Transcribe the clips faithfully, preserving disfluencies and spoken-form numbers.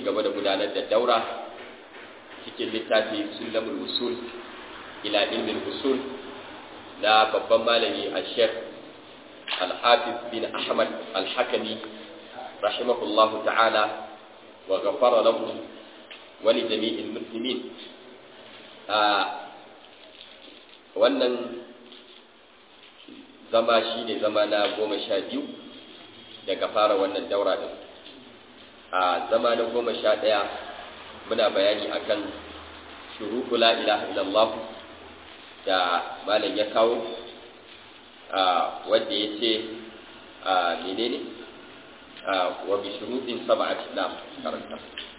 gaba da gudanar da daura cikin littafi Sulamul Usul ila ilmin usul da babban malami al-Sheikh Al-Hafiz bin Ahmad Al-Hakami rahimahullahu ta'ala wa ghafara lahu wa li jami'il muslimin. a wannan zama shine zama na goma sha biyu daga fara wannan daura din. a zama na goma sha ɗaya muna bayani akan shuruɗu la ilaha illallah da malam ya kawo wanda ya ce menene wa bi shuruɗin sab'ati na karanta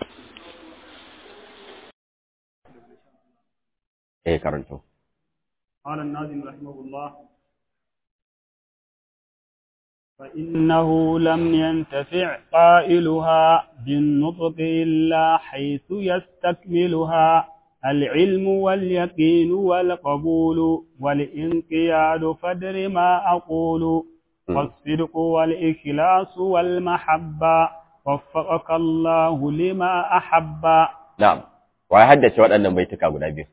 eh karanto. قال الناظم رحمه الله: فإنه لم ينتفع قائلها بالنطق إلا حيث يستكملها العلم واليقين والقبول والانقياد فدر ما أقول والصدق والإخلاص والمحبة وفقك الله لما أحب. نعم. ويحدث وأن بيتك أبو نبي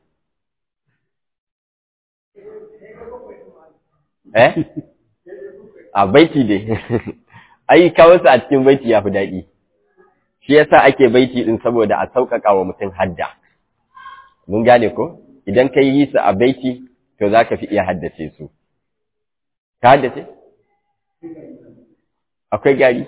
eh a baiti dai ai kawo su a cikin baiti yafi daɗi, shi yasa ake baiti din saboda a sauƙaƙa wa mutum hadda. Mun gane ko idan kai yi su a baiti to zaka fi iya haddace su. Ka haddace akwai gari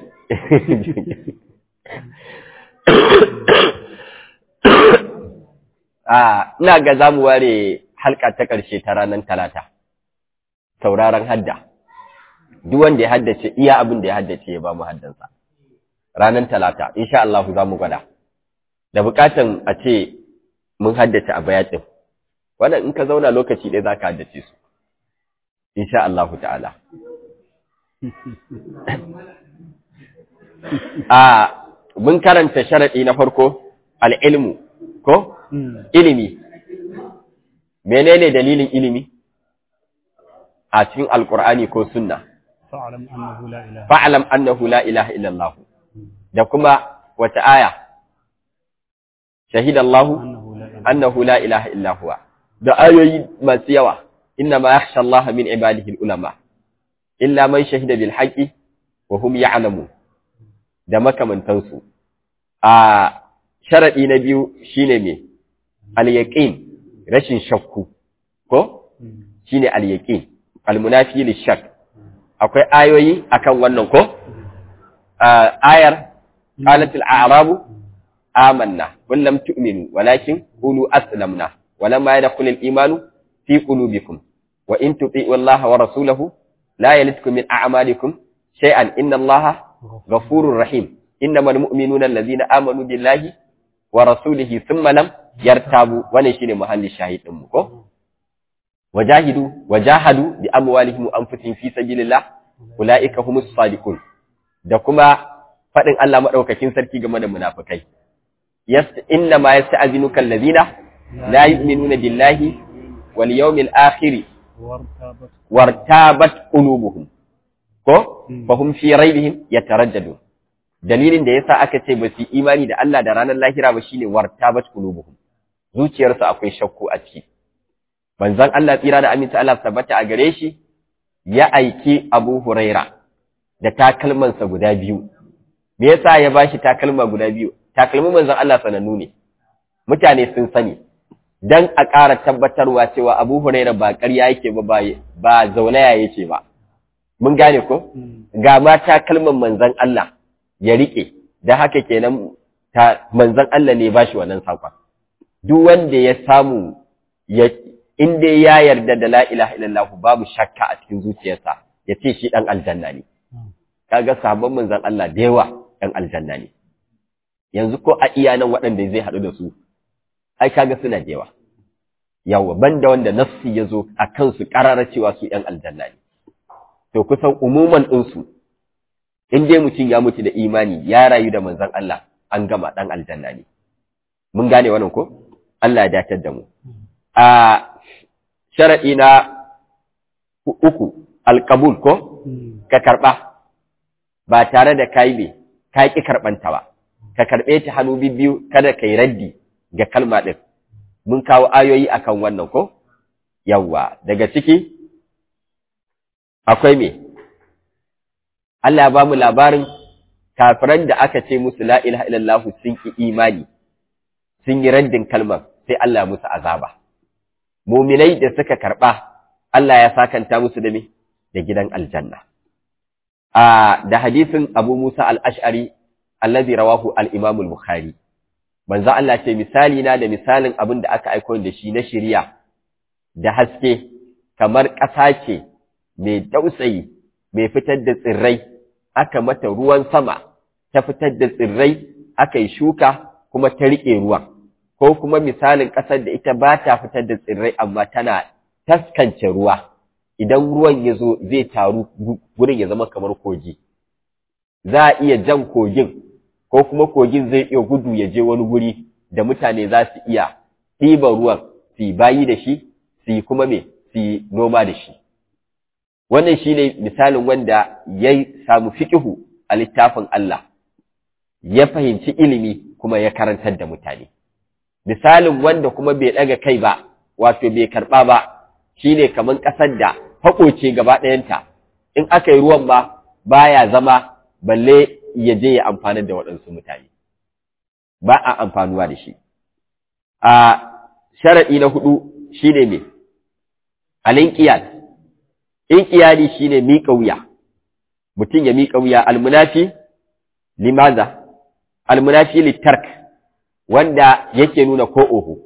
a ina ga zamu ware halka ta ƙarshe ta ranar talata sauraron hadda. Duk wanda ya haddace iya abin da ya haddace ya ba mu haddansa ranar talata insha Allah za mu gwada, da bukatan a ce mun haddace a bayatin wannan in ka zauna lokaci ɗaya za ka haddace su insha Allah ta'ala. a mun karanta sharaɗi na farko al'ilmu ko ilimi. Menene dalilin ilimi a cikin alkur'ani ko sunna? Fa'alam annahu la ilaha illallah. Da kuma wata aya? Shahidallahu annahu la ilaha illahuwa. Da ayoyi masu yawa, inna ma yakhsha Allah min ibadihi ulama illa man shahida bil haqqi wa hum ya'lamun. Da makamantansu. A sharadi na biyu shine me? Al-yaqin, rashin shakku. Ko? Shine al-yaqin. Al-munafi lish-shakk. Akwai ayoyi akan wannan ko? Ayar qalatil a'rabu amanna qul lam tu'minu walakin qulu aslamna walamma yadkhulul imanu fi qulubikum wa in tuti'u Allaha wa rasulahu la yalitkum min a'malikum shay'an inna Allaha ghafurur rahim innamal mu'minuna alladhina amanu billahi wa rasulihi thumma lam yartabu. Wannan shine muhallin shahidin mu ko? wajahidu wajahadu bi amwalihim wa anfusihim fi sabilillah ulaika humus sadiqun. Da kuma fadin Allah madaukakin sarki game da munafikai, yas inna ma yasta'zinuka alladhina la yu'minuna billahi wal yawmil akhir wartabat qulubuhum ko fahum fi raibihim yataraddadun. Dalilin da yasa aka ce ba su imani da Allah da ranar lahira ba shine wartabat qulubuhum, zuciyarsu akwai shakku a ciki. Manzon Allah tsira da aminta Allah tabbata a gare shi ya aiki Abu Huraira da takalmansa guda biyu. Me yasa ya bashi takalma guda biyu? Takalmin manzon Allah sanannu ne, mutane sun sani, dan a ƙara tabbatarwa cewa Abu Huraira ba ƙarya yake ba ba zaunaya yake ba. Mun gane ko? Ga ma takalman manzon Allah ya rike, da haka kenan ta manzon Allah ne bashi wannan sakon. Duk wanda ya samu ya in dai ya yarda da la ilaha illallah babu shakka a cikin zuciyarsa ya ce shi dan aljanna ne. Kaga sahabban manzon Allah da yawa dan aljanna ne. Yanzu ko a iya nan waɗanda zai haɗu da su ai kaga suna da yawa. Yawa banda wanda nafsi ya zo a kansu ƙarara cewa su ɗan aljanna ne. To kusan umuman ɗinsu in dai mutum ya mutu da imani ya rayu da manzon Allah an gama ɗan aljanna ne. Mun gane wannan ko? Allah ya datar da mu. A sharaɗi na uku alƙabul ko ka karɓa ba tare da kai ne ka ƙi karɓanta ba. ka karɓe ta hannu biyu kada ka yi raddi ga kalma ɗin. Mun kawo ayoyi akan wannan ko? Yawwa, daga ciki akwai me? Allah ya ba mu labarin kafiran da aka ce musu la ilaha illallah sun ki imani, sun yi raddin kalmar sai Allah ya musu azaba. Muminai da suka karɓa, Allah ya sakanta musu da me? Da gidan aljanna. A da hadisin Abu Musa al-Ash'ari allazi rawahu al-Imam al-Bukhari. Manzo Allah ce misali na da misalin abin da aka aika da shi na shari'a da haske kamar ƙasa ce mai dausayi mai fitar da tsirrai, aka mata ruwan sama ta fitar da tsirrai, aka yi shuka kuma ta riƙe ruwan, ko kuma misalin ƙasar da ita ba ta fitar da tsirrai amma tana taskance ruwa, idan ruwan ya zo zai taru gurin ya zama kamar kogi, za a iya jan kogin ko kuma kogin zai iya gudu ya je wani guri da mutane za su iya ɗiban ruwan su yi bayi da shi, su yi kuma me su yi noma da shi. Wannan shi ne misalin wanda ya samu fiƙihu a littafin Allah, ya fahimci ilimi kuma ya karantar da mutane. Misalin wanda kuma bai ɗaga kai ba, wato bai karɓa ba, shi ne kamar ƙasar da haƙoce gaba ɗayanta, in aka yi ruwan ba baya zama balle ya je ya amfana da waɗansu mutane, ba a amfanuwa da shi. A sharaɗi na huɗu shi ne mai alinkiyar, inkiyari shi ne miƙa wuya, mutum ya miƙa wuya almunafi limaza, almunafi littark, wanda yake nuna ko oho,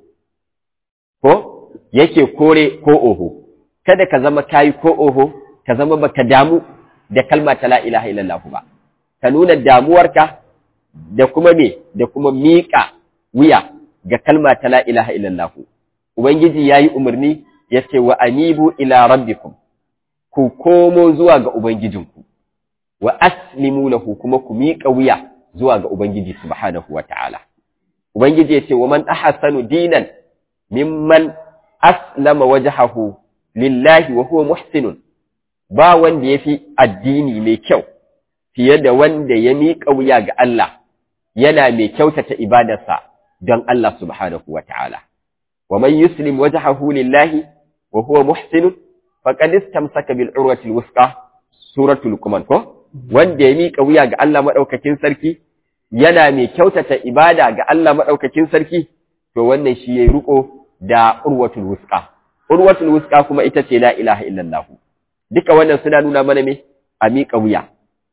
ko yake kore ko oho, kada ka zama kayi ko oho, ka zama baka damu da kalma ta la ilaha illallah ba, ka nuna damuwarka da kuma me, da kuma miƙa wuya ga kalma ta la ilaha illallah. Ubangiji ya yi umarni ya ce wa anibu ila rabbikum, ku komo zuwa ga Ubangijinku, wa aslimu lahu kuma ku miƙa wuya zuwa ga Ubangiji subhanahu wa ta'ala. Ubangiji ya ce wa man ahsanu dinan mimman aslama wajhahu lillahi wa huwa muhsinun, ba wanda yafi addini mai kyau fiye da wanda ya miƙa wuya ga Allah yana mai kyautata ibadarsa don Allah subhanahu wa ta'ala. Wa man yuslim wajhahu lillahi wa huwa muhsinun faqad istamsaka bil urwatil wusqa, suratul Luqman ko, wanda ya miƙa wuya ga Allah madaukakin sarki yana mai kyautata ibada ga Allah madaukakin sarki, to wannan shi yayi riko da urwatul wusqa. Urwatul wusqa kuma ita ce la ilaha illallah. Duka wannan suna nuna mana me a miƙa wuya.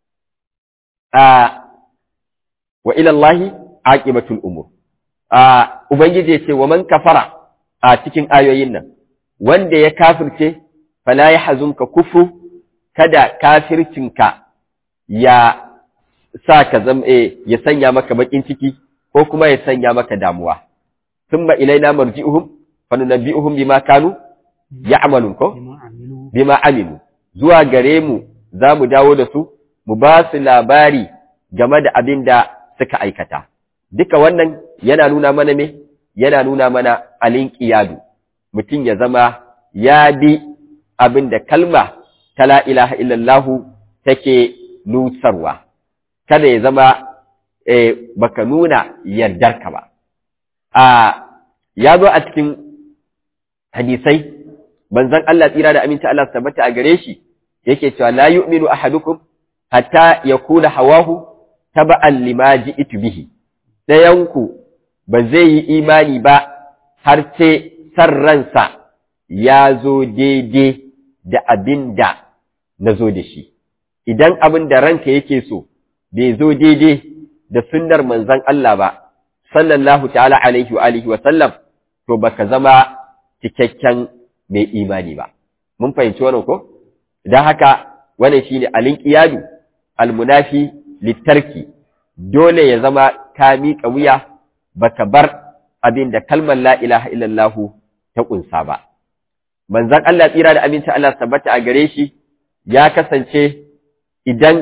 A wa ila Allah aqibatul umur. A ubangiji ya ce wa man kafara a cikin ayoyin nan, wanda ya kafirce fala yahzunka kufru, kada kafircinka ya sa ka zama eh ya sanya maka bakin ciki ko kuma ya sanya maka damuwa. Thumma ilaina marji'uhum fanunabbi'uhum bima kanu ya'malun ko bima amilu, zuwa gare mu zamu dawo da su mu ba su labari game da abin da suka aikata. Duka wannan yana nuna mana me yana nuna mana alinqiyadu, mutum ya zama ya bi abin da kalma ta la ilaha illallah take nusarwa, kada ya zama eh, baka nuna yardarka ba. A ya zo a cikin hadisai manzon Allah tsira da aminci Allah tabbata a gare shi yake cewa la yu'minu ahadukum hatta yakuna hawahu taba'an lima ji'tu bihi, dayanku ba zai yi imani ba har sai san ransa ya zo daidai da abin da na zo da shi. Idan abin da ranka yake so bai zo daidai da sunnar manzon Allah ba sallallahu ta'ala alaihi wa alihi wa sallam, to baka zama cikakken mai imani ba. Mun fahimci wannan ko? Dan haka wannan shine alinqiyadu almunafi litarki, dole ya zama ka miƙa wuya baka bar abin da kalmar la ilaha illallah ta kunsa ba. Manzon Allah tsira da aminci Allah tabbata a gare shi ya kasance idan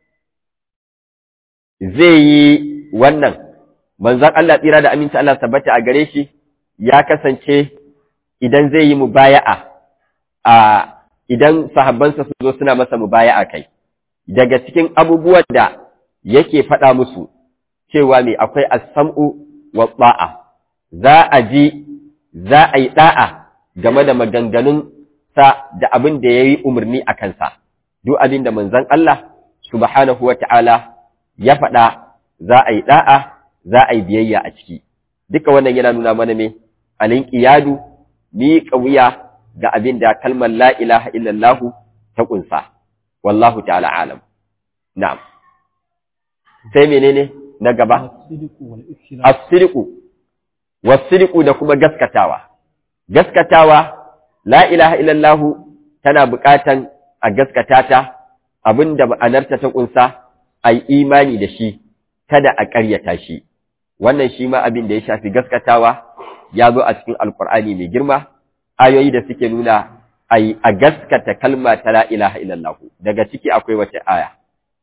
zai yi wannan, manzon Allah tsira da aminci Allah tabbata a gare shi ya kasance idan zai yi mubaya'a, a idan sahabbansa su zo suna masa mubaya'a kai, daga cikin abubuwan da yake faɗa musu cewa me akwai as-sam'u wa ta'a, za a ji za a yi da'a game da maganganun sa da abin da yayi umarni a kansa, duk abin da manzon Allah subhanahu wa ta'ala ya faɗa za a yi da'a, za a yi biyayya a ciki. Duka wannan yana nuna mana me al-inqiyadu, mi wuya ga abin da kalmar la ilaha illallahu ta kunsa. Wallahu ta'ala alam. Na'am. Sai menene na gaba? As-sidqu was-sidqu da kuma gaskatawa. Gaskatawa la ilaha illallahu tana buƙatan a gaskata ta, abinda ma'anarta ta kunsa ai imani da shi, kada a ƙaryata shi. Wannan shi ma abin da ya shafi gaskatawa ya zo a cikin Alƙur'ani mai girma, ayoyi da suke nuna ai a gaskata kalma ta la ilaha illallahu. Daga ciki akwai wata aya.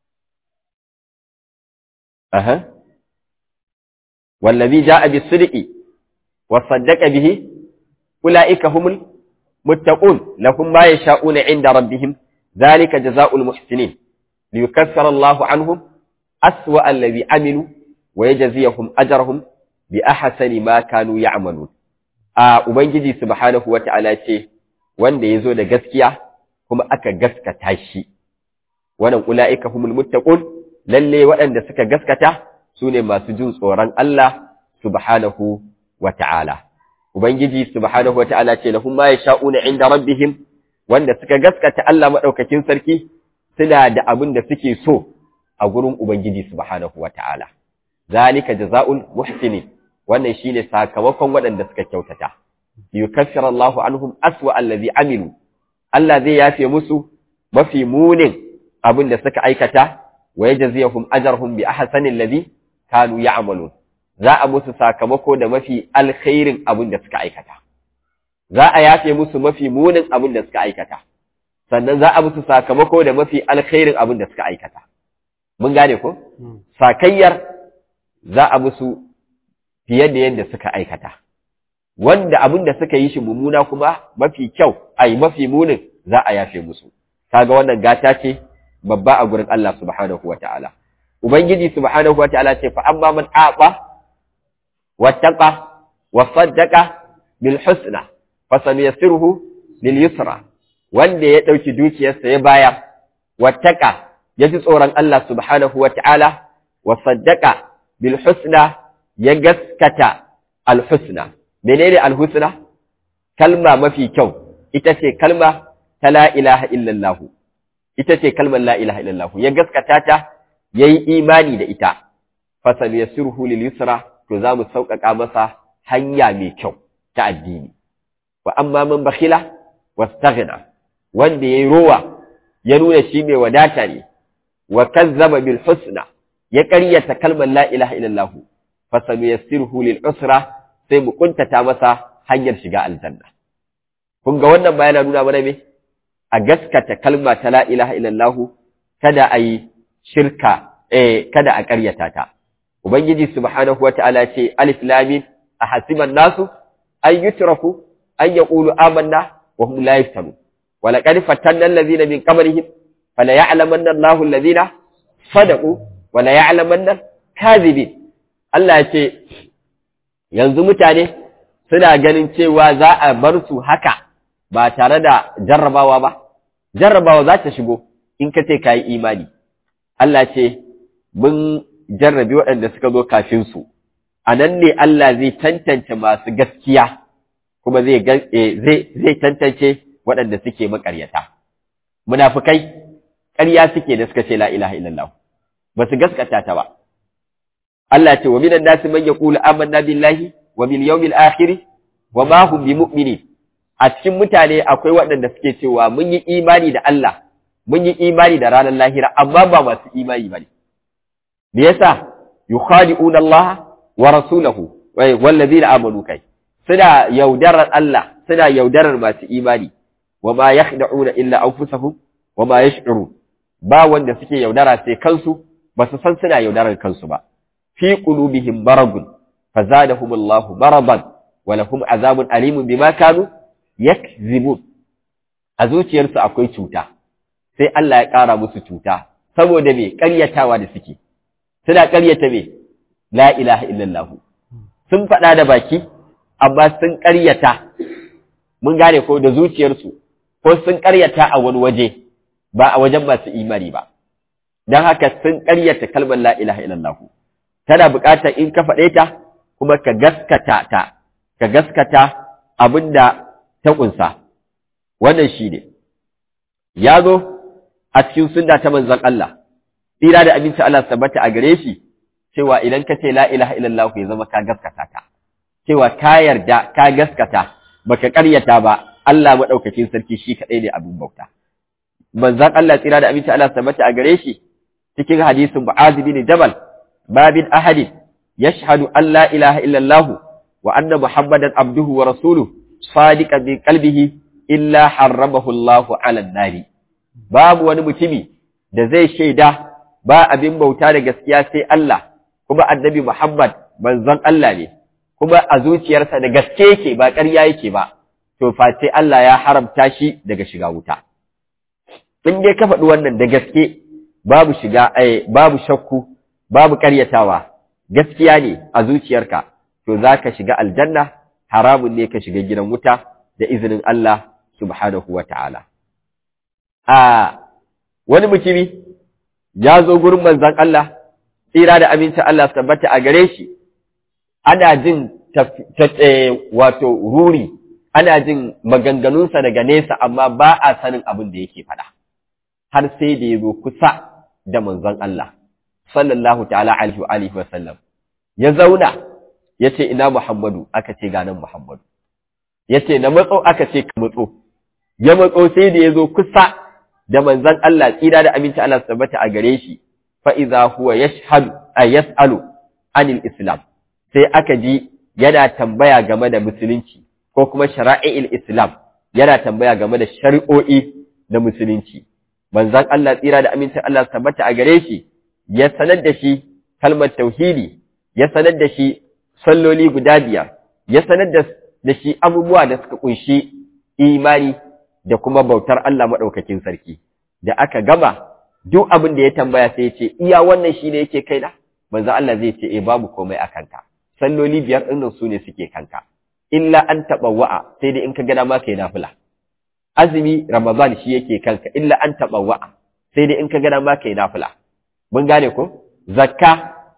Aha. Wallazi ja'a bis-sidqi wa saddaqa bihi ulaika humul muttaqun lahum ma yasha'una 'inda rabbihim dhalika jazaa'ul muhsinin liyukaffira Allahu 'anhum aswa alladhi 'amilu wa yajziyahum ajrahum bi ahsani ma kanu ya'malun. A ubangiji subhanahu wata'ala ce wanda yazo da gaskiya kuma aka gaskata shi, wannan ulaika humul muttaqun, lalle waɗanda suka gaskata sune masu jin tsoron Allah subhanahu wata'ala. Ubangiji subhanahu wata'ala ce lahum ma yasha'una 'inda rabbihim, wanda suka gaskata Allah madaukakin sarki suna da abin da suke so a gurin ubangiji subhanahu wata'ala. Zalika jazaa'ul muhsinin, wannan shine sakamakon waɗanda suka kyautata. Yukaffiru Allahu anhum aswa allazi amilu, Allah zai yafe musu mafi munin abin da suka aikata, wa yajziyahum ajrahum bi ahsani allazi kanu ya'malun. Za a musu sakamako da mafi alkhairin abin da suka aikata. Za a yafe musu mafi munin abin da suka aikata. Sannan za a musu sakamako da mafi alkhairin abin da suka aikata. Mun gane ko? Sakayyar za a musu fiye da yadda suka aikata. Wanda abin da suka yi shi mummuna kuma mafi kyau, ai mafi munin za a yafe musu. Kaga wannan gata ce babba a gurin Allah subhanahu wata'ala. Ubangiji subhanahu wata'ala ce fa amma man aqa wattaqa wa saddaqa bil husna fa samiyassiruhu lil yusra. Wanda ya dauki dukiyarsa ya bayar, wattaqa ya ji tsoron Allah subhanahu wata'ala, wa saddaqa bil husna ya gaskata al husna. Menene al husna? Kalma mafi kyau ita ce kalma ta la ilaha illallah. Ita ce kalmar la ilaha illallah. Ya gaskata ta, yayi imani da ita. Fasal yasruhu lil yusra, to za mu sauƙaƙa masa hanya mai kyau ta addini. Wa amma man bakhila wastaghna, wanda yayi rowa ya nuna shi mai wadata ne, wa kazzaba bil husna, ya ƙaryata kalmar la ilaha illallah, fasal yasruhu lil usra, sai mu kuntata masa hanyar shiga aljanna. Kun ga wannan bayana nuna mana me? A gaskata kalma ta la ilaha illallah, kada a yi shirka, eh, kada a ƙaryata ta. Ubangiji subhanahu wa ta'ala ce, Alif Lamin, a hasiban nasu, an yutraku, an yaqulu amanna wa hum la yaftanu. Wa laqad fatanna allazina min qablihim, fala ya'lamanna Allahu allazina sadaqu wa la ya'lamanna kadhibin. Allah ya ce, yanzu mutane suna ganin cewa za a bar su haka ba tare da jarrabawa ba, jarrabawa za ta shigo in ka ce ka yi imani. Allah ce, mun jarrabi waɗanda suka zo kafin su, a nan ne Allah zai tantance masu gaskiya, kuma zai zai tantance waɗanda suke maƙaryata. Munafukai, ƙarya suke da suka ce la ilaha illallah, ba su gaskata ta ba. Allah ce, wa minan nasi man yaqulu amanna billahi wa bil yawmil akhir wa ma hum bimu'minin. A cikin mutane akwai waɗanda suke cewa mun yi imani da Allah, mun yi imani da ranar lahira, amma ba masu imani bane. Me yasa? Yukhadi'una Allah wa rasulahu wal ladina amanu kai. Suna yaudarar Allah, suna yaudarar masu imani. Wa ma yakhda'una illa anfusahum wa ma yash'urun. Ba wanda suke yaudara sai kansu, ba su san suna yaudarar kansu ba. Fi qulubihim maradun fazadahum Allahu maradan wa lahum azabun alimun bima kanu yakzibun. A zuciyarsu akwai cuta, sai Allah ya ƙara musu cuta, saboda me ƙaryatawa da suke. Suna ƙaryata me la ilaha illallah sun faɗa da baki amma sun ƙaryata mun gane ko da zuciyarsu ko sun ƙaryata a wani waje ba a wajen masu imani ba dan haka sun ƙaryata kalmar la ilaha illallah tana buƙatar in ka faɗe ta kuma ka gaskata ta ka gaskata abinda ta kunsa wannan shine yazo a cikin sunna ta manzon Allah tsira da abinci Allah tabbata a gare shi cewa idan ka ce la ilaha illallah ya zama ka gaskata ta cewa ka yarda ka gaskata baka ƙaryata ba Allah madaukakin sarki shi kadai ne abin bauta manzon Allah tsira da abinci Allah tabbata a gare shi cikin hadisin Mu'adh bin Jabal babin ahadin yashhadu an la ilaha illallah wa anna muhammadan abduhu wa rasuluhu sadiqan bi qalbihi illa harramahu Allahu 'ala an-nari babu wani mutumi da zai shaida ba abin bauta da gaskiya sai Allah kuma annabi Muhammad manzon Allah ne kuma a zuciyarsa da gaske yake ba ƙarya yake ba to fa sai Allah ya haramta shi daga shiga wuta in dai ka faɗi wannan da gaske babu shiga eh babu shakku babu ƙaryatawa gaskiya ne a zuciyarka to zaka shiga aljanna haramun ne ka shiga gidan wuta da izinin Allah subhanahu wataala a wani mutumi ya zo gurin manzon Allah tsira da amincin Allah tabbata a gare shi ana jin wato ruri ana jin maganganunsa daga nesa amma ba a sanin abin da yake faɗa har sai da ya zo kusa da manzon Allah sallallahu ta'ala alaihi wa alihi wa sallam ya zauna yace ina Muhammadu aka ce ga nan Muhammadu yace na matso aka ce ka matso ya matso sai da ya zo kusa da manzon Allah tsira da aminci Allah tabbata a gare shi fa idza huwa yashhadu ay yasalu anil islam sai aka ji yana tambaya game da musulunci ko kuma shara'i'il islam yana tambaya game da shari'o'i na musulunci manzon Allah tsira da aminci Allah tabbata a gare shi ya sanar da shi kalmar tauhidi ya sanar da shi salloli guda biyar ya sanar da shi abubuwa da suka kunshi imani da kuma bautar Allah maɗaukakin sarki da aka gama duk abin da ya tambaya sai ya ce iya wannan shi ne yake kaina manzo Allah zai ce eh babu komai a kanka salloli biyar ɗin nan su ne suke kanka illa an taɓawa'a sai dai in ka gana ma kai nafila azumi ramadan shi yake kanka illa an taɓawa'a sai dai in ka gana ma kai nafila mun gane ko zakka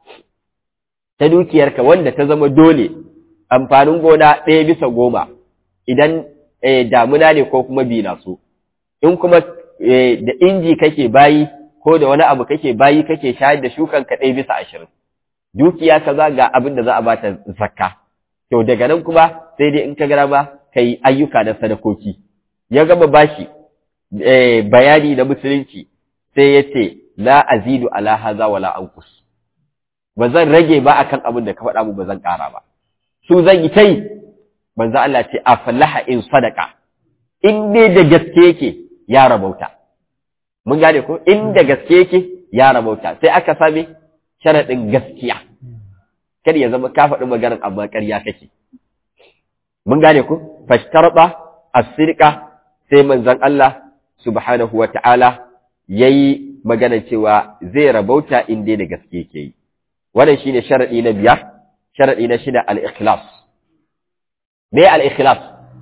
ta dukiyarka wanda ta zama dole amfanin gona ɗaya bisa goma idan damuna ne ko kuma bina so in kuma da inji kake bayi ko da wani abu kake bayi kake shayar da shukan ka ɗaya bisa ashirin dukiya kaza ga abin da za a bata zakka to daga nan kuma sai dai in ka gara ba kai ayyuka na sadakoki ya gama bashi bayani na musulunci sai ya ce la azidu ala haza wala anqus ba zan rage ba akan abin da ka faɗa mu ba zan ƙara ba su zan yi tai manzo Allah ce aflaha in sadaka in dai da gaske yake ya rabauta mun gane ko in da gaske yake ya rabauta sai aka same sharadin gaskiya kada ya zama ka faɗi maganar amma ƙarya kake mun gane ko fashtarba as-sirqa sai manzon Allah subhanahu wata'ala yayi magana cewa zai rabauta in dai da gaske yake yi wannan shine sharadi na biyar sharadi na shida al-ikhlas me al-ikhlas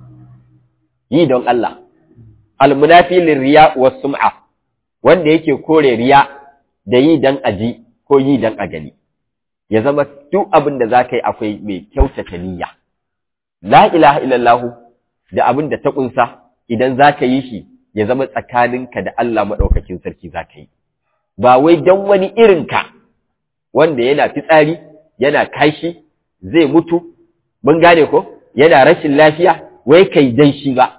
yi don Allah al-munafi lir-riya was-sum'a wanda yake kore riya da yi dan aji ko yi dan a gani ya zama duk abin da zaka yi akwai mai kyautata niyya la ilaha illallah da abin da ta kunsa idan zaka yi shi ya zama tsakaninka da Allah madaukakin sarki zaka yi ba wai dan wani irinka wanda yana fitsari yana kashi zai mutu mun gane ko yana rashin lafiya wai kai dan shi ba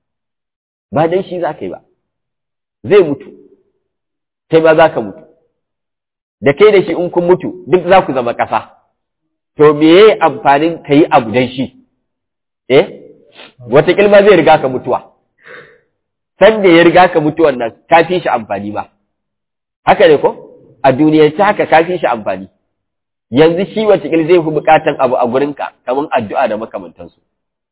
ba dan shi zaka yi ba zai mutu kai ba zaka mutu da kai da shi in kun mutu duk za ku zama ƙasa to meye amfanin kai abu dan shi eh wata kilma zai riga ka mutuwa san da ya riga ka mutuwan nan ka fi shi amfani ba haka ne ko a duniyar ta haka ka fi shi amfani yanzu shi wata kil zai fi bukatan abu a gurinka kamar addu'a da makamantansu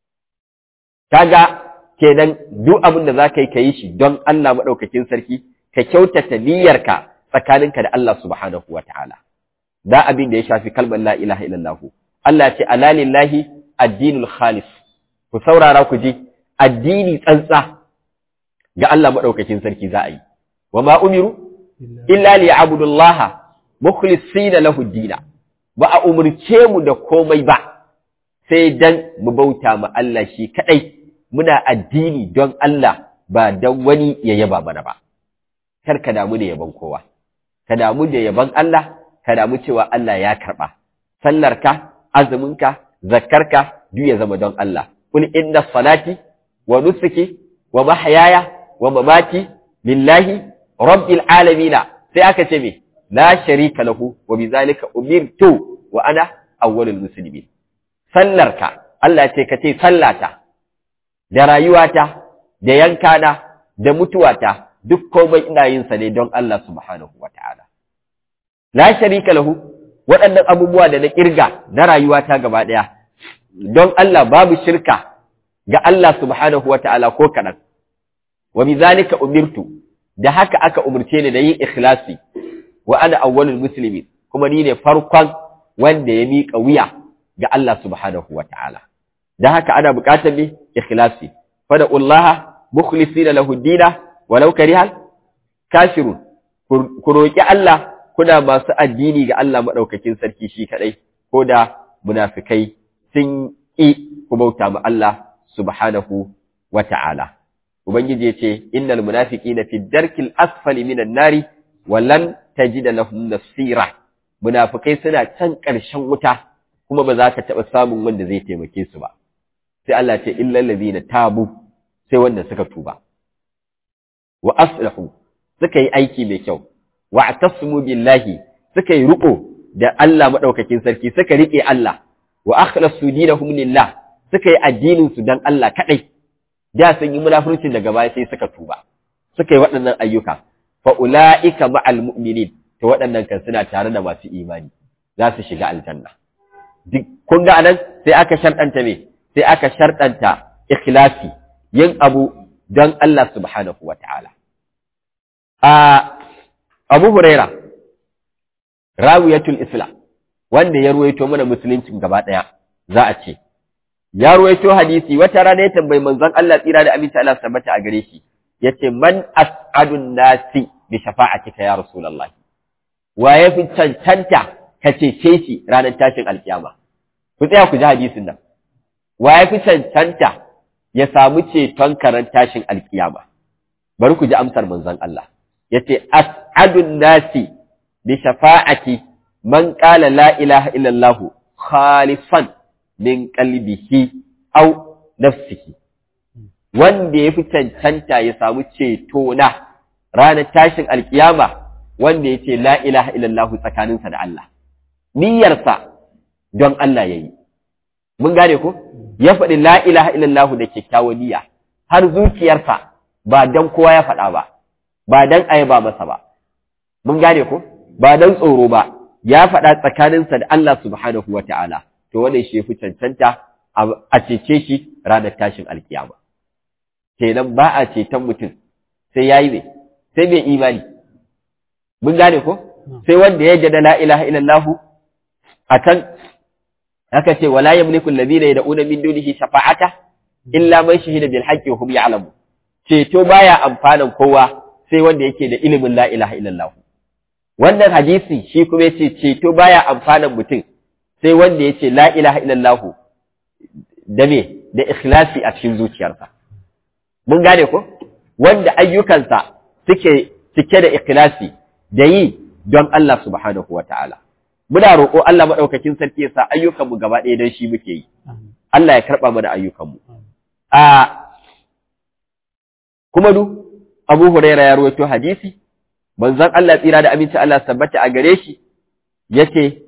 kaga kenan duk abin da zaka yi kai shi don Allah madaukakin sarki ka kyautata niyyarka tsakaninka da Allah subhanahu wataala da abin da ya shafi kalmar la ilaha illallah. Allah ce ala lillahi addinul khalis, ku saurara ku ji addini tsantsa ga Allah madaukakin sarki za a yi. Wa ma umiru illa liya'budullaha mukhlisina lahu ad-din. Ba a umurce mu da komai ba sai dan mu bauta ma Allah shi kadai, muna addini don Allah ba don wani ya yaba mana ba. Kar ka damu da yaban kowa, ka damu da yaban Allah, ka damu cewa Allah ya karba sallarka, azuminka, zakkarka duk ya zama don Allah. Kul inna salati wa nusuki wa mahyaya wa mamati lillahi rabbil alamin. Sai aka ce me? La sharika lahu wa bizalika umirtu wa ana awwalul muslimin. Sallarka, Allah ce ka ce sallata da rayuwata da yankana da mutuwata duk komai ina yin sa ne don Allah subhanahu wataala. La sharika lahu, waɗannan abubuwa da na kirga na rayuwata gaba ɗaya don Allah, babu shirka ga Allah subhanahu wataala ko kaɗan. Wa bizalika umirtu, da haka aka umurce ni da yin ikhlasi, wa ana awwalul muslimin, kuma ni ne farkon wanda ya miƙa wuya ga Allah subhanahu wataala. Da haka ana buƙatar ne ikhlasi. Fada'ullaha mukhlisina lahu ad-dina walau karihal kafirun. Ku roki Allah kuna masu addini ga Allah madaukakin sarki shi kadai, ko da munafikai sun ki ku bauta ma Allah subhanahu wataala. Ubangiji yace innal munafiqina fi darkil asfali minan nari wa lan tajida lahum nasira. Munafikai suna can ƙarshen wuta kuma ba za ka taɓa samun wanda zai taimake su ba. Sai Allah ce illal ladina tabu, sai wanda suka tuba, wa aslahu, suka yi aiki mai kyau, wa atasmu billahi, suka yi riko da Allah madaukakin sarki, suka rike Allah, wa akhlasu dinahum lillah, suka yi addinin su dan Allah kadai. Da sun yi munafurcin daga baya sai suka tuba, suka yi waɗannan ayyuka. Fa ulaika ma'al mu'minin, to waɗannan kan suna tare da masu imani, za su shiga aljanna. Duk kun ga anan sai aka sharɗanta me? Sai aka sharɗanta ikhlasi, yin abu don Allah subhanahu wa ta'ala. A Abu Huraira, rawiyatul Islam, wanda ya ruwaito mana musuluncin gaba ɗaya, za a ce, ya ruwaito hadisi wata rana ya tambayi manzon Allah tsira da aminta Allah tabbata a gare shi, ya ce, Man as'adun nasi bi shafa'atika ya Rasulallah, wa ya fi cancanta ka cece shi ranar tashin alkiyama. Ku tsaya ku ji hadisin nan. Wa ya fi cancanta ya samu ceton karan tashin alkiyama? Bari ku ji amsar manzon Allah. Ya ce, As'adun nasi bi shafa'ati man qala la ilaha illallahu khalifan min qalbihi aw nafsihi. Wanda ya fi cancanta ya samu ceto na ranar tashin alkiyama, wanda ya ce la ilaha illallahu tsakaninsa da Allah. Niyyarsa don Allah ya yi. Mun gane ko? Ya faɗi la ilaha illallahu da kyakkyawan niyya, har zuciyarsa ba don kowa ya faɗa ba, ba don ayaba masa ba. Mun gane ko? Ba don tsoro ba, ya faɗa tsakaninsa da Allah subhanahu wa ta'ala, to wannan shi fi cancanta a cece shi ranar tashin alkiyama. Kenan ba a ceton mutum sai ya yi mai, sai mai imani. Mun gane ko? Sai wanda ya jada la ilaha illallahu akan aka ce wala yamliku alladhina yad'una min dunihi shafa'ata illa man shahida bil haqqi wa hum ya'lamun. Ceto baya amfanan kowa sai wanda yake da ilimin la ilaha illallah. Wannan hadisi shi kuma yace ceto baya amfanan mutum sai wanda yace la ilaha illallah da me da ikhlasi a cikin zuciyarsa. Mun gane ko? Wanda ayyukansa suke cike da ikhlasi da yi don Allah subhanahu wa ta'ala. Muna roƙo Allah maɗaukakin sarki ya sa ayyukanmu gaba ɗaya don shi muke yi. Allah ya karɓa mana ayyukanmu. A kuma du, Abu Huraira ya ruwaito hadisi, manzon Allah tsira da aminci Allah sabbata a gare shi, ya ce,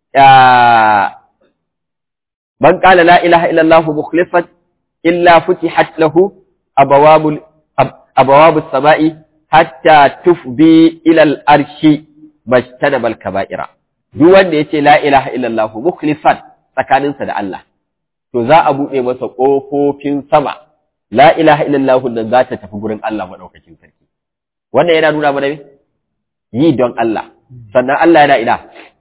Man ƙala la ilaha illallahu mukhlisan illa futihat lahu abawabus sama'i hatta tufbi ilal arshi majtanabal kaba'ira. Duk wanda yace la ilaha illallah mukhlisan tsakaninsa da Allah, to za a buɗe masa ƙofofin sama. La ilaha illallah nan za ta tafi gurin Allah madaukakin sarki. Wannan yana nuna mana yi don Allah. Sannan Allah yana ina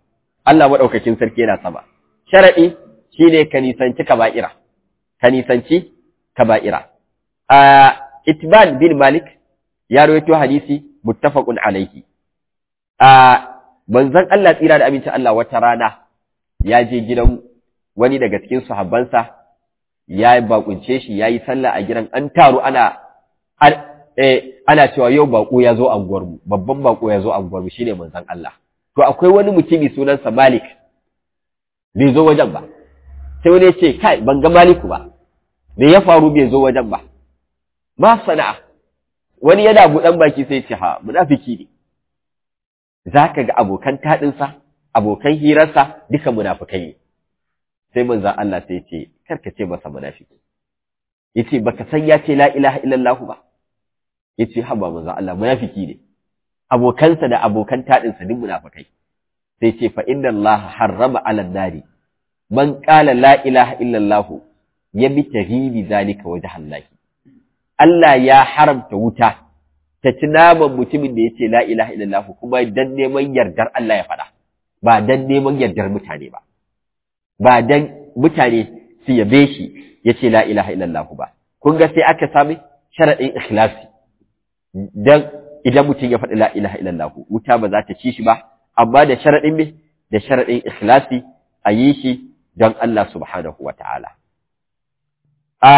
Allah madaukakin sarki yana sama sharadi shine ka nisanci kaba'ira ka nisanci kaba'ira a Itban bin Malik ya rawaito hadisi muttafaqun alayhi a manzon Allah tsira da aminci Allah wata rana ya je gidan wani daga cikin sahabbansa ya bakunce shi yayi sallah a gidan an taru ana eh ana cewa yau bako ya zo anguwar mu babban bako ya zo anguwar mu shine manzon Allah to akwai wani mutumi sunansa Malik bai zo wajen ba sai wani ya ce kai ban ga Maliku ba me ya faru bai zo wajen ba ma sana'a wani yana buɗan baki sai ce ha munafiki ne zaka ga abokan taɗinsa abokan hirarsa duka munafikai ne sai manzon Allah sai ce karka ce masa munafiki yace baka san ya ce la ilaha illallah ba yace haba manzon Allah munafiki ne abokansa da abokan taɗinsa duk munafikai sai ce fa inna Allah harrama ala nari man qala la ilaha illallah yabtaghi bi zalika wajha Allah Allah ya haramta wuta ta ci naman mutumin da ya ce la ilaha illallah kuma dan neman yardar Allah ya faɗa ba dan neman yardar mutane ba ba dan mutane su yabe shi ya ce la ilaha illallah ba kun ga sai aka sami sharaɗin ikhlasi dan idan mutum ya faɗi la ilaha illallah wuta ba za ta ci shi ba amma da sharaɗin me da sharaɗin ikhlasi a yi shi don Allah subhanahu wa ta'ala a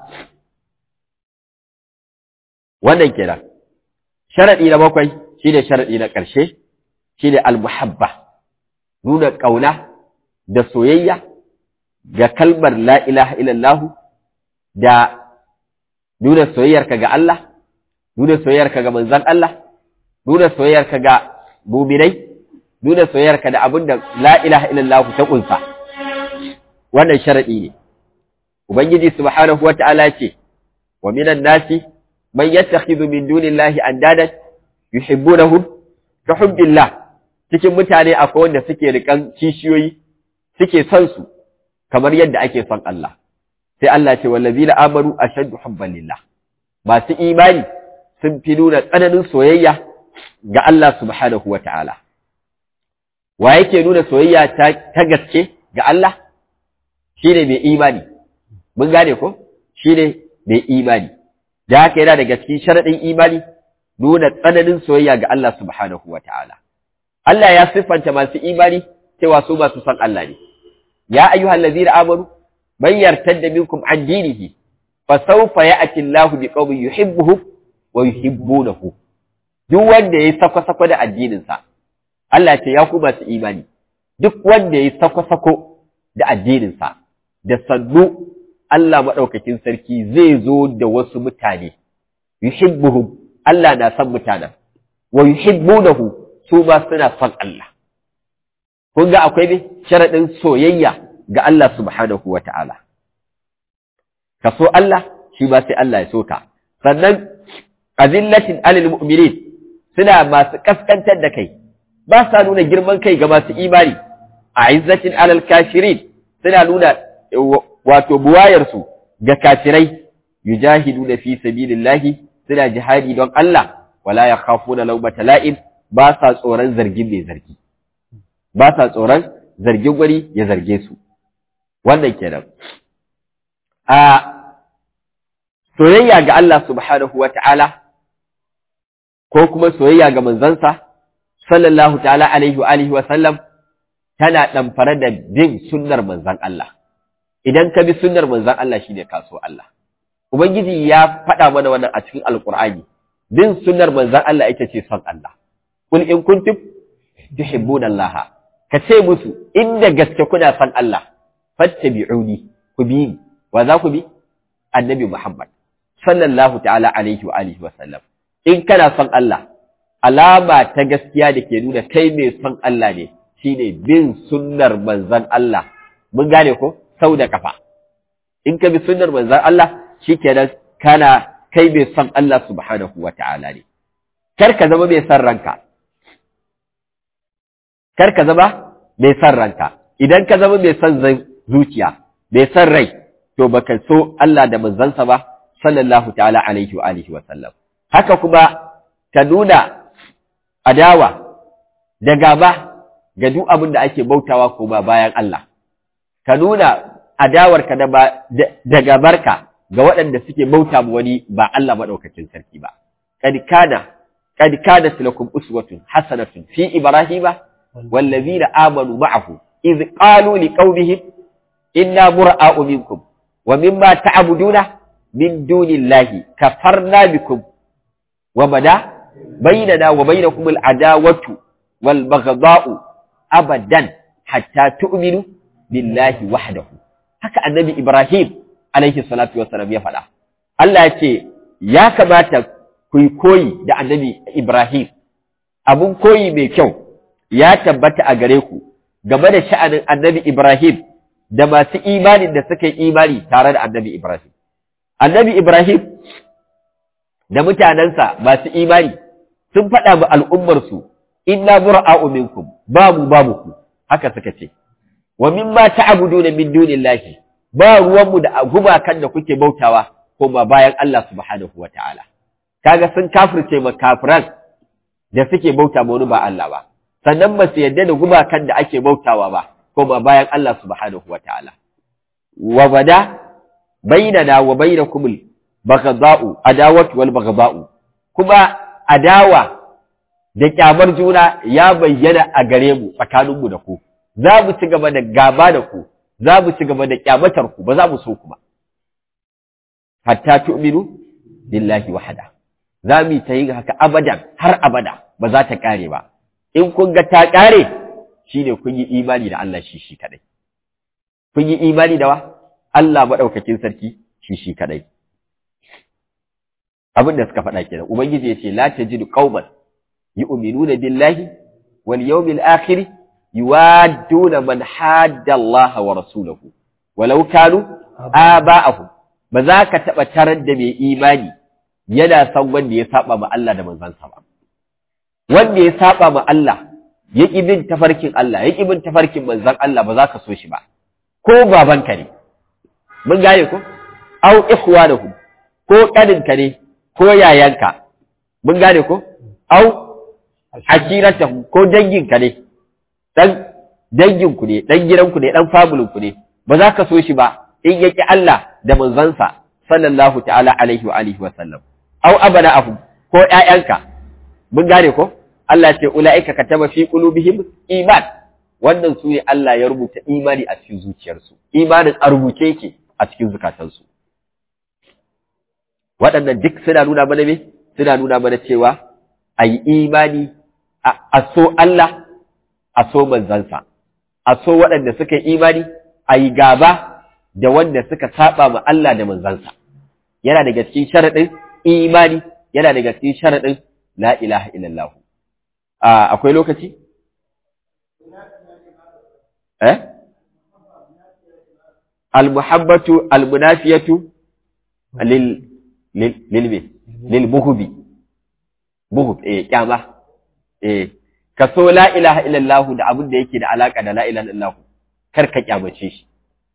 wannan kenan sharadi na bakwai shine sharadi na ƙarshe shine al-muhabba nuna kauna da soyayya ga kalmar la ilaha illallah da nuna soyayyarka ga Allah nuna soyayyarka ga manzon Allah nuna soyayyarka ga mu'minai nuna soyayyarka da abinda la ilaha illallah ta kunsa wannan sharadi ne ubangiji subhanahu wata'ala ce wa minan nasi man yattakhidhu min dunillahi andadan yuhibbunahum ka hubbillah cikin mutane akwai wanda suke rikan kishiyoyi suke son su kamar yadda ake son Allah sai Allah ce wallazina amanu ashaddu hubban lillah masu imani sun fi nuna tsananin soyayya ga Allah subhanahu wataala wa yake nuna soyayya ta, ta gaske ga Allah shine mai imani mun gane ko shine mai imani da haka yana daga cikin sharadin imani nuna tsananin soyayya ga Allah subhanahu wataala Allah ya siffanta masu imani cewa su masu son Allah ne ya ayyuhallazina amanu man yartadda minkum an dinihi fa sawfa ya'ti Allahu biqawmin yuhibbuhum wa yuhibbunahu duk wanda yayi sako-sako da addinin sa Allah ce ya ku masu imani duk wanda yayi sako-sako da addinin sa da sannu Allah madaukakin sarki zai zo da wasu mutane yuhibbuhum Allah na san mutanen wa yuhibbunahu su ba suna son Allah kun ga akwai ne sharadin soyayya ga Allah subhanahu wata'ala ka so Allah shi ba sai Allah ya so ka sannan azillatin alil mu'minin suna masu kaskantar da kai ba sa nuna girman kai ga masu imani a izzatin alal kafirin suna nuna wato buwayar su ga kafirai yujahiduna fi sabilillahi suna jihadi don Allah wala yakhafuna lawmata la'im ba sa tsoron zargin mai zargi ba sa tsoron zargin wani ya zarge su wannan kenan a soyayya ga Allah subhanahu wata'ala ko kuma soyayya ga manzansa sallallahu ta'ala alaihi wa alihi wa sallam tana damfare da bin sunnar manzan Allah idan ka bi sunnar manzan Allah shine ka so Allah ubangiji ya faɗa mana wannan a cikin alqur'ani bin sunnar manzan Allah ita ce son Allah kul in kuntum tuhibbuna Allah ka ce musu inda gaske kuna son Allah fattabi'uni ku bi wa za ku bi annabi Muhammad sallallahu ta'ala alaihi wa alihi wa sallam in kana son Allah alama ta gaskiya da ke nuna kai mai son Allah ne shine bin sunnar manzon Allah mun gane ko sau da kafa in ka bi sunnar manzon Allah shikenan kana kai mai son Allah subhanahu wa ta'ala ne kar ka zama mai son ranka kar ka zama mai son ranka idan ka zama mai son zuciya mai son rai to baka so Allah da manzansa ba sallallahu ta'ala alaihi wa alihi wa sallam haka kuma ka nuna adawa da gaba ga duk abin da ake bautawa ko ba bayan Allah ka nuna adawarka da da gabarka ga waɗanda suke bauta ma wani ba Allah madaukakin sarki ba kad kana kad kanat lakum uswatun hasanatun fi ibrahima wallazina amanu ma'ahu iz qalu liqaumihim inna bura'a'u minkum wa mimma ta'buduna min dunillahi kafarna bikum wa bada bainana wa bainakum al'adawatu wal baghdha'u abadan hatta tu'minu billahi wahdahu haka annabi Ibrahim alaihi salatu wassalam ya faɗa Allah ya ce ya kamata ku yi koyi da annabi Ibrahim abun koyi mai kyau ya tabbata a gare ku game da sha'anin annabi Ibrahim da masu imanin da suka yi imani tare da annabi Ibrahim annabi Ibrahim da mutanensa masu imani sun faɗa wa al'ummarsu inna bura'a'u minkum babu babu ku haka suka ce wa mimma ta'buduna min dunillahi ba ruwanmu da gumakan da kuke bautawa ko ba bayan Allah subhanahu wataala kaga sun kafirce ma kafiran da suke bauta ma wani ba Allah ba sannan ba su yadda da gumakan da ake bautawa ba ko ba bayan Allah subhanahu wataala wa bada bainana wa bainakum al-baghdha'u adawatu wal baghdha'u kuma adawa da kyamar juna ya bayyana a gare mu tsakaninmu da ku za mu ci gaba da gaba da ku za mu ci gaba da kyamatar ku ba za mu so ku ba hatta tu'minu billahi wahda za mu ta yi haka abadan har abada ba za ta kare ba in kun ga ta kare shine kun yi imani da Allah shi shi kadai kun yi imani da wa Allah madaukakin sarki shi shi kadai abin da suka faɗa kenan ubangiji ya ce la tajidu qauman yu'minuna billahi wal yawmil akhir yuwadduna man hadda Allah wa rasulahu walau kanu aba'ahum ba za ka taba tarar da mai imani yana san wanda ya saba ma Allah da manzansa ba wanda ya saba ma Allah ya ki bin tafarkin Allah ya ki bin tafarkin manzan Allah ba za ka so shi ba ko babanka ne mun gane ko au ikhwanuhum ko kadinka ne ko yayanka mun gane ko au ashiratuhum ko danginka ne dan danginku ne dan gidanku ne dan famulinku ne ba za ka so shi ba in yaki Allah da manzansa sallallahu ta'ala alaihi wa alihi wa sallam au abana'ahum ko ƴaƴanka mun gane ko Allah ce ulaika kataba fi qulubihim iman wannan su ne Allah ya rubuta imani a cikin zuciyarsu imanin a rubuce yake a cikin zukatansu waɗannan duk suna nuna mana me suna nuna mana cewa ayi imani a so Allah a so manzansa a so waɗanda suka yi imani ayi gaba da wanda suka saba ma Allah da manzansa yana daga cikin sharadin imani yana daga cikin sharadin la ilaha illallah akwai lokaci eh al-muhabbatu al-munafiyatu lil lil lil lil buhubi buhub eh kyama eh kaso la ilaha illallah da abin da yake da alaka da la ilaha illallah kar ka kyamace shi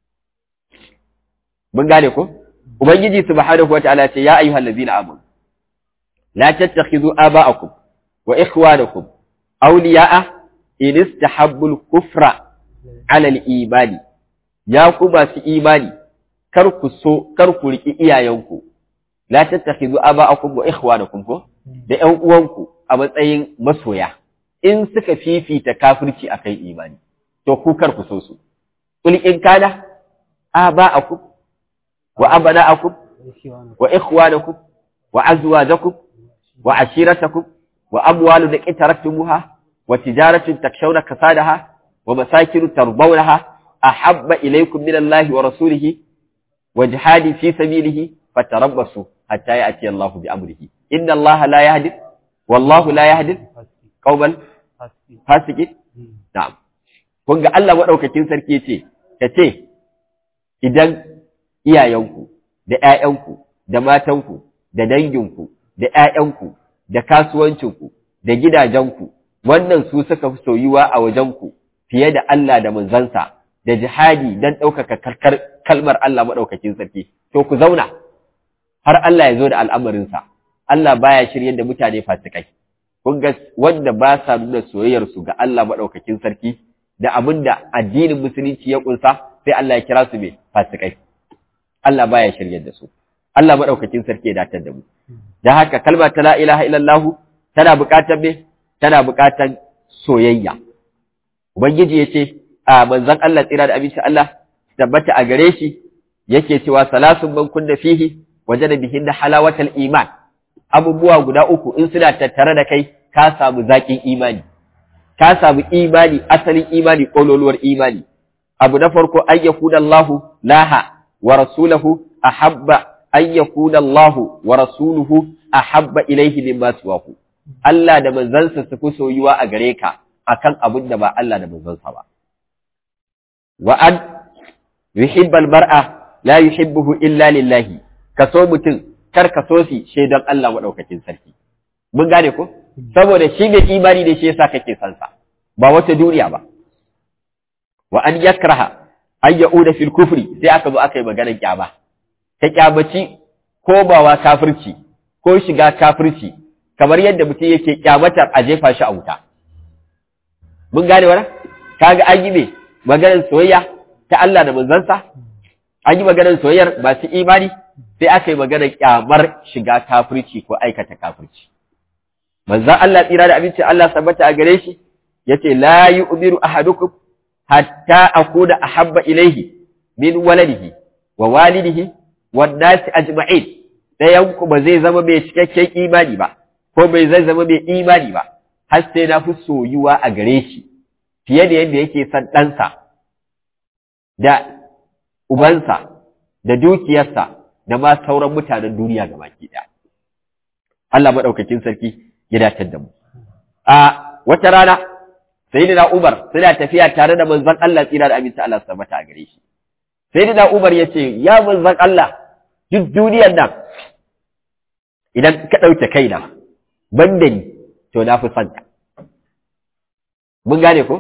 mun gane ko ubangiji subhanahu wataala ce ya ayyuhal ladina amanu la tattakhidhu aba'akum wa ikhwanakum awliya'a in istahabbu al-kufra 'ala al-imani ya ku masu imani kar ku so kar ku riki iyayenku la tattakhidhu aba'akum wa ikhwanakum ko da ƴan uwanku a matsayin masoya in suka fifita kafirci akan imani to ku kar ku so su kul in kana aba'akum wa abana'akum wa ikhwanakum wa azwajakum wa ashiratakum wa amwalun iqtaraftumuha wa tijaratun takshawna kasadaha wa masakin tardawnaha ahabba ilaykum min Allahi wa rasulihi wa jihadin fi sabilihi fatarabbasu hatta ya'ti Allahu bi amrihi inna Allaha la yahdi wallahu la yahdi qauman fasiqin na'am kun ga Allah madaukakin sarki yace kace idan iyayenku da ƴaƴanku da matanku da danginku da ƴaƴanku da kasuwancinku da gidajenku wannan su suka fi soyuwa a wajenku fiye da Allah da manzansa da jihadi dan ɗaukaka karkar kalmar Allah madaukakin sarki to ku zauna har Allah ya zo da al'amarinsa Allah baya shiryar da mutane fasikai kun ga wanda ba sa nuna soyayyar su ga Allah madaukakin sarki da abinda addinin musulunci ya kunsa sai Allah ya kira su me fasikai Allah baya shiryar da su Allah madaukakin sarki ya datar da mu dan haka kalma ta la ilaha illallah tana buƙatar me tana buƙatar soyayya ubangiji yace a manzon Allah tsira da abinci Allah tabbata a gare shi yake cewa salasun man kunna fihi wajada bihinna halawatal iman abubuwa guda uku in suna tattare da kai ka samu zakin imani ka samu imani asalin imani kololuwar imani abu na farko an yakuna Allahu laha wa rasuluhu ahabba an yakuna Allahu wa rasuluhu ahabba ilayhi mimma siwahu Allah da manzansa su fi soyuwa a gare ka akan abin da ba Allah da manzansa ba wa an yuhibba al-mar'a la yuhibbuhu illa lillahi kaso mutum kar ka so shi shaidan Allah madaukakin sarki mun gane ko saboda shi mai imani ne shi yasa kake san sa ba wata duniya ba wa an yakraha an yauda fil kufri sai aka zo aka yi maganar kyama ta kyamaci ko bawa kafirci ko shiga kafirci kamar yadda mutum yake kyamatar a jefa shi a wuta mun gane wannan kaga an yi me maganar soyayya ta Allah da manzansa an yi maganar soyayyar masu imani sai aka yi maganar kyamar shiga kafirci ko aikata kafirci manzon Allah tsira da abinci Allah sabata a gare shi yace la yu'miru ahadukum hatta akuna ahabba ilayhi min waladihi wa walidihi wan nasi ajma'in dayan ku ba zai zama mai cikakken imani ba ko bai zai zama mai imani ba har sai na fi soyuwa a gare shi fiye da yadda yake son ɗansa da ubansa da dukiyarsa da ma sauran mutanen duniya gabaki ɗaya Allah madaukakin sarki ya dace da mu a wata rana sayyidina Umar suna tafiya tare da manzon Allah tsira da aminta Allah subhanahu a gare shi sayyidina Umar yace ya manzon Allah duk duniyar nan idan ka dauke kaina banda ni to na fi son ka mun gane ko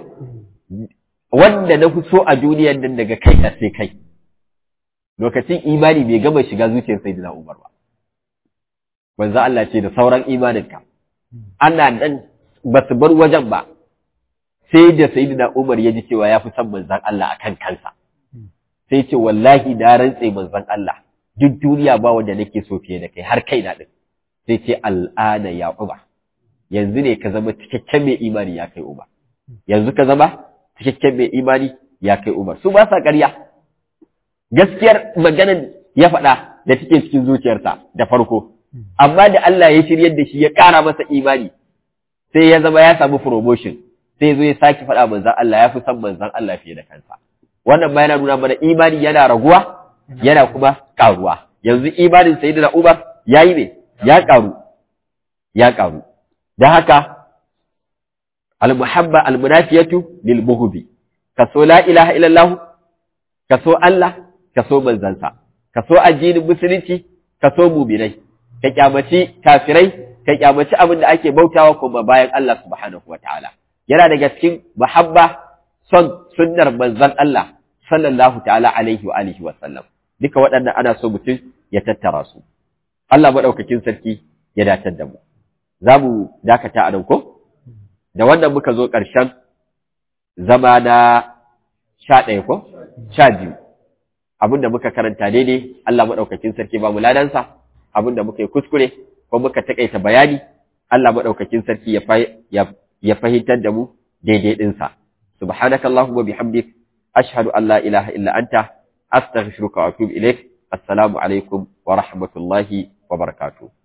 wanda na fi so a duniyar nan daga kai da sai kai lokacin imani bai gama shiga zuciyar sayyidina Umar ba manzon Allah ce da sauran imaninka ana dan basu bar wajen ba sai da sayyidina Umar ya ji cewa ya fi son manzon Allah akan kansa sai ce wallahi da rantse manzon Allah duk duniya ba wanda nake so fiye da kai har kaina din sai ce al'ana ya Umar yanzu ne ka zama cikakken mai imani ya kai Umar yanzu ka zama cikakken mai imani ya kai Umar su ba sa ƙarya gaskiyar maganar ya faɗa da take cikin zuciyarsa da farko amma da Allah ya shiryar da shi ya ƙara masa imani sai ya zama ya samu promotion sai zo ya saki faɗa manzon Allah ya fi son manzon Allah fiye da kansa wannan ma yana nuna mana imani yana raguwa yana kuma ƙaruwa yanzu imanin sayyidina Umar yayi ne ya ƙaru ya ƙaru dan haka al-muhabba al-munafiyatu lil bughdi kaso la ilaha illallah kaso Allah kaso manzansa kaso addinin musulunci kaso mu'minai ka kyamaci kafirai ka kyamaci abin da ake bautawa kuma bayan Allah subhanahu wataala yana daga cikin muhabba son sunnar manzon Allah sallallahu ta'ala alaihi wa alihi wa sallam duka waɗannan ana so mutum ya tattara su Allah madaukakin sarki ya datar da mu zamu dakata a nan ko da wannan muka zo ƙarshen zama na sha ɗaya ko sha biyu abinda muka karanta daidai Allah madaukakin sarki ba mu ladansa abinda muka yi kuskure ko muka takaita bayani Allah madaukakin sarki ya ya fahimtar da mu daidai dinsa subhanakallahumma bihamdik ashhadu an la ilaha illa anta astaghfiruka wa atubu ilaik assalamu alaikum wa rahmatullahi wa barakatuh